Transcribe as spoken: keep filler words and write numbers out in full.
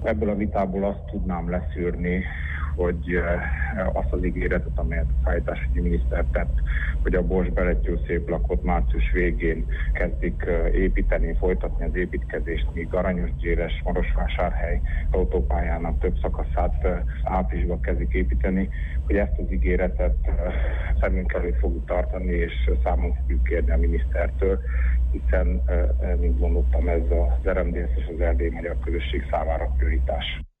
Ebből a vitából azt tudnám leszűrni, hogy azt az ígéretet, amelyet a szállításügyi miniszter tett, hogy a Bors-Beletyó-Széplakot március végén kezdik építeni, folytatni az építkezést, míg Aranyosgyéres, Marosvásárhely autópályának több szakaszát áprilisban kezdik építeni, hogy ezt az ígéretet szemünk előtt fogjuk tartani, és számon fogjuk kérni a minisztertől, hiszen, mint mondottam, ez az er em dé es és az Erdély-Magyar Közösség számára prioritás.